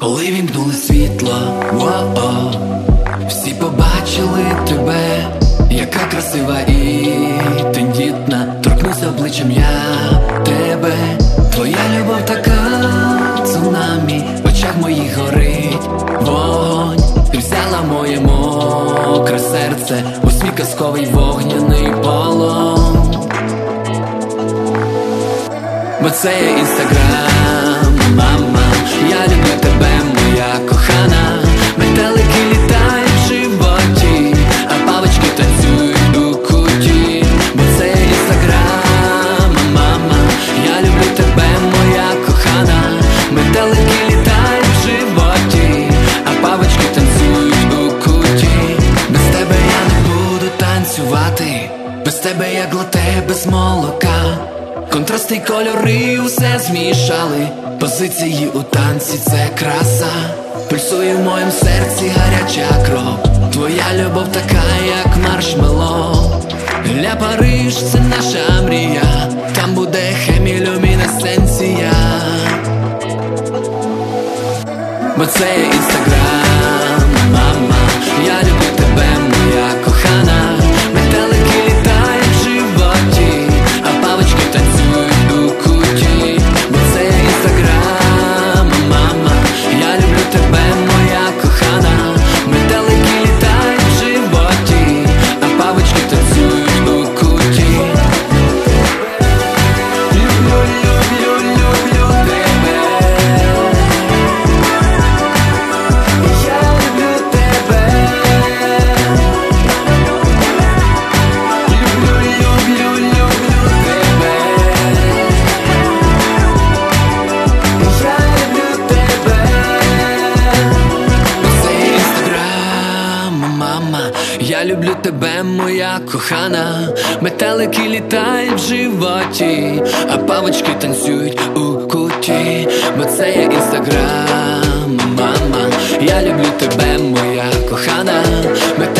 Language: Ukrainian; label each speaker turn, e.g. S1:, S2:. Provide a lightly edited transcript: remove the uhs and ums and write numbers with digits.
S1: Коли вімкнули світло, о-о, всі побачили тебе, яка красива і тендітна. Торкнуся обличчям я тебе. Твоя любов така цунамі, в очах моїх горить вогонь. Ти взяла моє мокре серце у свій казковий вогняний полон. Бо це є Інстаграм, мама. Я люблю тебе, моя кохана. Метелики літають в животі, а палички танцюють у куті. Бо це є Інстаграм, мама. Я люблю тебе, моя кохана. Метелики літають в животі, а палички танцюють у куті. Без тебе я не буду танцювати, без тебе як лате без молока. Контрасти й кольори усе змішали, позиції у танці це краса. Пульсує в моєму серці гаряча кров. Твоя любов така, як маршмеллоу. Ля Париж – це наша мрія, там буде хемілюмінесценція. Бо це є Інстаграм, мама. Я люблю тебе, моя кохана. Метелики літають в животі, а палички танцюють у куті. Бо це є Інстаграм, мама. Я люблю тебе, моя кохана. Метелики літають в животі, а палички танцюють у куті. Люблю, люблю, люблю тебе. Я люблю тебе. Люблю, люблю, люблю тебе. Я люблю тебе. Це Інстаграм, мама. Я люблю тебе, моя кохана. Метелики літають в животі, а павочки танцюють у куті. Бо це є Інстаграм, мама. Я люблю тебе, моя кохана.